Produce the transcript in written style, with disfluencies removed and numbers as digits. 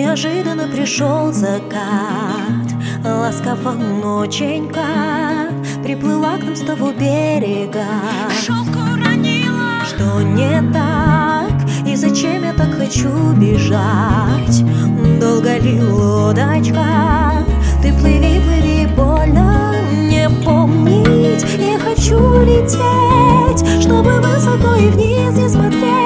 неожиданно пришел закат. Ласково ноченька приплыла к нам с того берега. Шелку ранила. Что не так, и зачем я так хочу бежать? Долго ли лодочка? Ты плыви, плыви, больно не помнить. Я хочу лететь, чтобы высоко и вниз не смотреть.